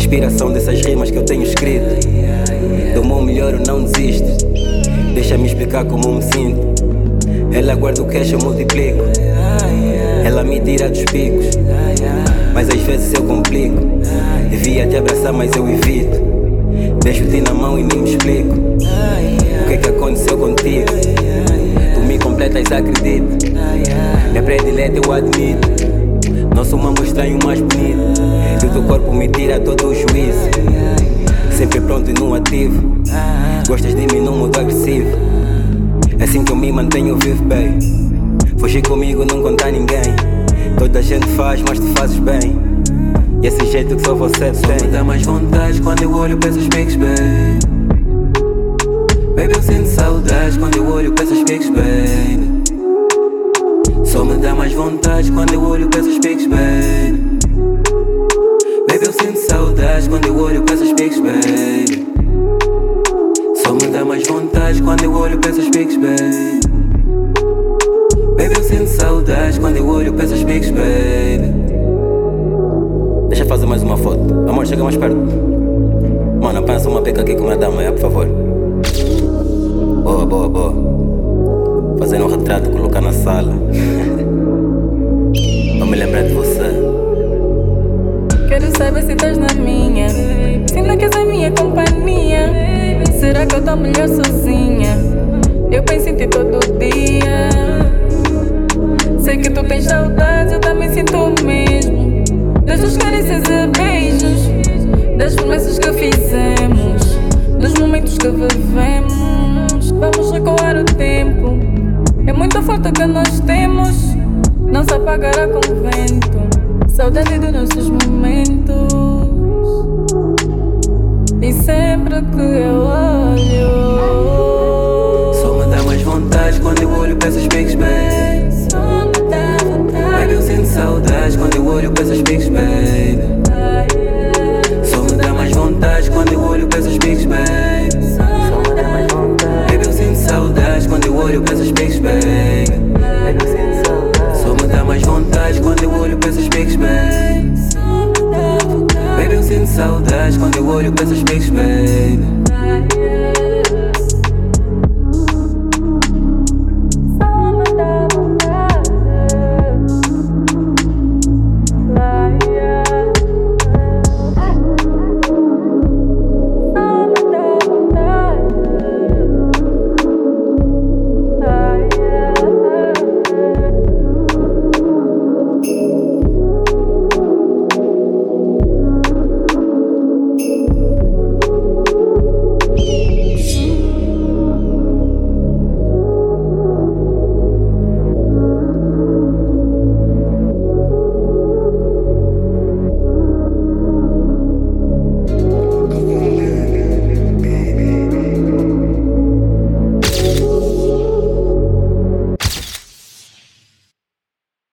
inspiração dessas rimas que eu tenho escrito. Do meu melhor eu não desisto. Deixa-me explicar como me sinto. Ela guarda o cash, eu multiplico. Ela me tira dos picos, mas às vezes eu complico. Devia te abraçar, mas eu evito. Deixo-te na mão e nem me explico o que é que aconteceu contigo. Tu me completas, acredito. Minha predileta eu admito. Não sou um amor estranho, mais bonito. E o teu corpo me tira todo o juízo. Sempre pronto e no ativo. Gostas de mim num modo agressivo. É assim que eu me mantenho vivo, bem. Fugir comigo, não contar ninguém. Toda a gente faz, mas tu fazes bem. E esse jeito que só você tem. Só me dá mais vontade quando eu olho para essas pics, baby. Baby, eu sinto saudades quando eu olho para essas pics, baby. Só me dá mais vontade quando eu olho para essas pics, baby. Baby, eu sinto saudades quando eu olho para essas pics, baby. Só me dá mais vontade quando eu olho para essas pics, baby. Baby, eu sinto saudades quando eu olho para essas pics, baby. Deixa eu fazer mais uma foto. Amor, chega mais perto. Mano, apanha uma pica aqui com a dama, por favor. Boa, boa, boa. Fazer um retrato, colocar na sala. Vou me lembrar de você. Quero saber se estás na minha. Se não queres a minha companhia. Será que eu tô melhor sozinha? Eu penso em ti todo dia. Sei que tu tens saudades, eu também sinto o mesmo. Das tuas carícias e beijos, das promessas que fizemos, dos momentos que vivemos. Vamos recuar o tempo. É muita falta que nós temos, não se apagará com o vento. Saudade dos nossos momentos. E sempre que eu olho